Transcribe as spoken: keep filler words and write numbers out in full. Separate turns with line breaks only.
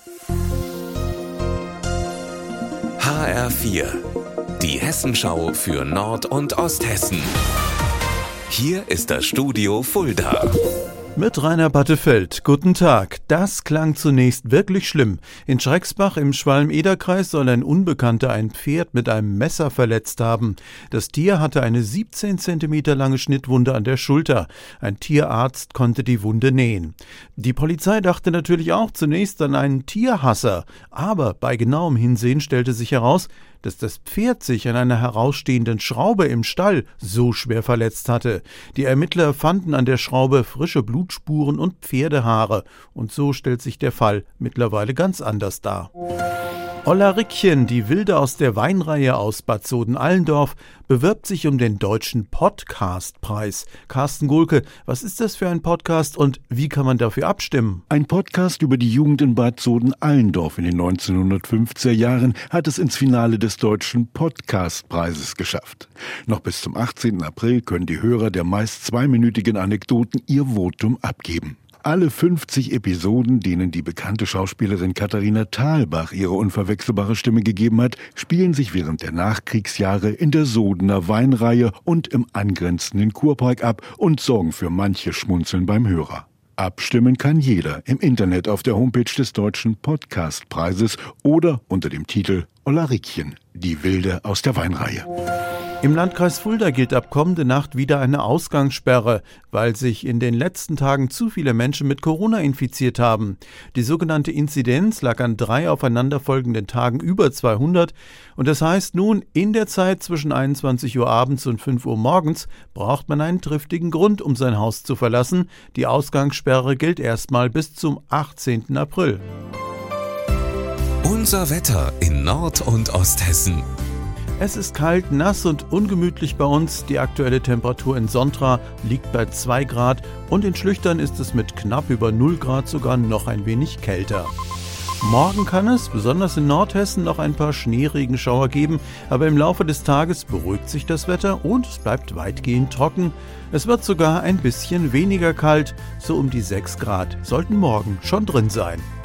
H R vier, die Hessenschau für Nord- und Osthessen. Hier ist das Studio Fulda.
Mit Rainer Battefeld. Guten Tag. Das klang zunächst wirklich schlimm. In Schrecksbach im Schwalm-Eder-Kreis soll ein Unbekannter ein Pferd mit einem Messer verletzt haben. Das Tier hatte eine siebzehn Zentimeter lange Schnittwunde an der Schulter. Ein Tierarzt konnte die Wunde nähen. Die Polizei dachte natürlich auch zunächst an einen Tierhasser. Aber bei genauem Hinsehen stellte sich heraus, dass das Pferd sich an einer herausstehenden Schraube im Stall so schwer verletzt hatte. Die Ermittler fanden an der Schraube frische Blutspuren und Pferdehaare. Und so stellt sich der Fall mittlerweile ganz anders dar. Ollarickchen, die Wilde aus der Weinreihe aus Bad Soden-Allendorf, bewirbt sich um den Deutschen Podcast-Preis. Carsten Gohlke, was ist das für ein Podcast und wie kann man dafür abstimmen?
Ein Podcast über die Jugend in Bad Soden-Allendorf in den neunzehnhundertfünfziger Jahren hat es ins Finale des Deutschen Podcast-Preises geschafft. Noch bis zum achtzehnten April können die Hörer der meist zweiminütigen Anekdoten ihr Votum abgeben. Alle fünfzig Episoden, denen die bekannte Schauspielerin Katharina Thalbach ihre unverwechselbare Stimme gegeben hat, spielen sich während der Nachkriegsjahre in der Sodener Weinreihe und im angrenzenden Kurpark ab und sorgen für manche Schmunzeln beim Hörer. Abstimmen kann jeder im Internet auf der Homepage des Deutschen Podcastpreises oder unter dem Titel Ollarickchen, die Wilde aus der Weinreihe.
Im Landkreis Fulda gilt ab kommende Nacht wieder eine Ausgangssperre, weil sich in den letzten Tagen zu viele Menschen mit Corona infiziert haben. Die sogenannte Inzidenz lag an drei aufeinanderfolgenden Tagen über zweihundert und das heißt nun, in der Zeit zwischen einundzwanzig Uhr abends und fünf Uhr morgens braucht man einen triftigen Grund, um sein Haus zu verlassen. Die Ausgangssperre gilt erstmal bis zum achtzehnten April.
Unser Wetter in Nord- und Osthessen.
Es ist kalt, nass und ungemütlich bei uns. Die aktuelle Temperatur in Sontra liegt bei zwei Grad und in Schlüchtern ist es mit knapp über null Grad sogar noch ein wenig kälter. Morgen kann es, besonders in Nordhessen, noch ein paar Schneeregenschauer geben, aber im Laufe des Tages beruhigt sich das Wetter und es bleibt weitgehend trocken. Es wird sogar ein bisschen weniger kalt, so um die sechs Grad sollten morgen schon drin sein.